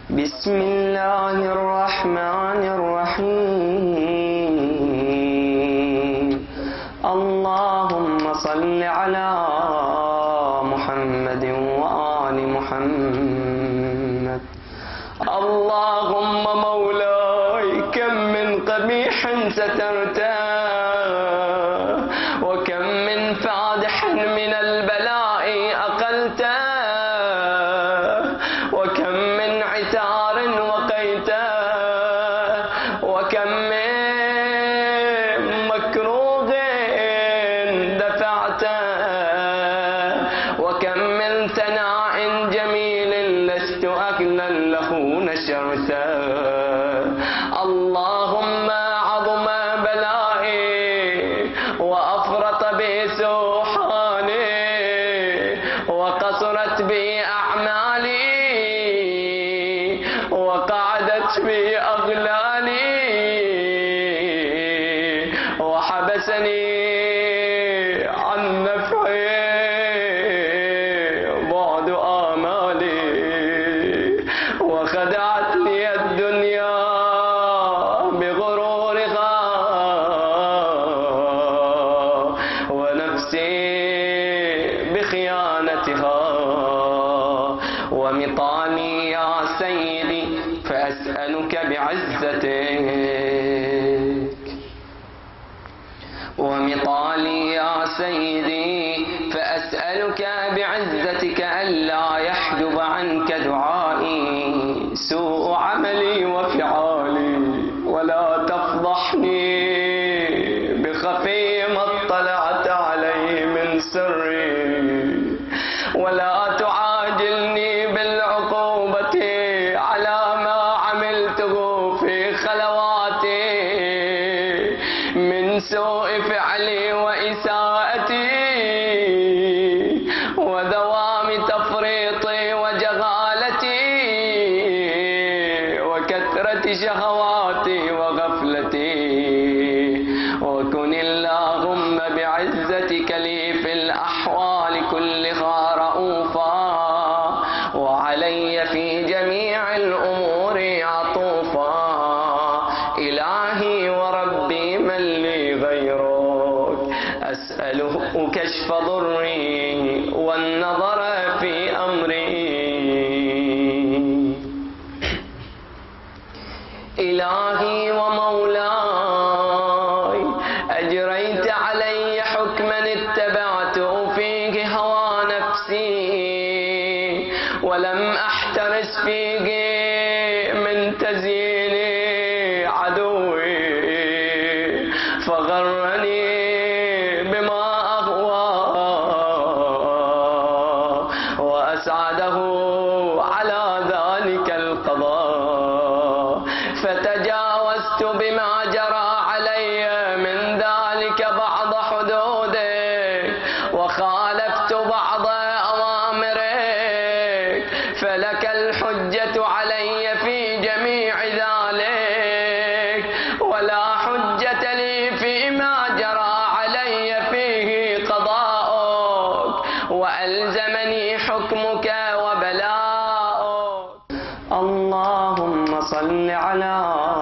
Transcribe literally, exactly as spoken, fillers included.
بسم الله الرحمن الرحيم. اللهم صل على محمد وآل محمد. اللهم مولاي كم من قبيح سترته، وكم من فادح من البلاء أقلته، وكم من عتار وقيته، وكم من مكروه دفعته، وكم من ثناء جميل لست أكلا له نشرته. اللهم عظم بلائي وأفرط بي سوحاني، وقصرت بي أعمالي، وقعدت بي أغلالي، وحبسني عن نفعي بعد آمالي، وخدعتني الدنيا بغرورها، ونفسي بخيانتها. ومطاني يا سيدي فأسألك بعزتك، ومطالي يا سيدي فأسألك بعزتك ألا يحجب عنك دعائي سوء عملي وفعالي، ولا تفضحني بخفي ما اطلعت عليه من سري، ولا تعاجلني بالعقوبة على ما عملته في خلواتي من سوء فعلي وإساءتي، ودوام تفريطي وجهالتي، وكثرة شهواتي وغفلتي. وكن اللهم بعزتك لي في الأحوال كلها رؤوفا، وعلي في جميع الأمور عطوفا. إلهي وربي من لي غيرك، أسأله كشف ضري والنظر في أمري. إلهي ومولاي أجريت علي حكما اتبعت فيه هوى نفسي، ولم أحترس فيه من تزيين عدوي، فغرني بما أهوى وأسعده على ذلك القضاء، فتجاوزت بما جرى علي من ذلك بعض حدودك، وخالفت بعض أوامرك، فلك الحجة علي في جميع ذلك، ولا حجة لي فيما جرى علي فيه قضاؤك، وألزمني حكمك وبلاؤك. اللهم صل على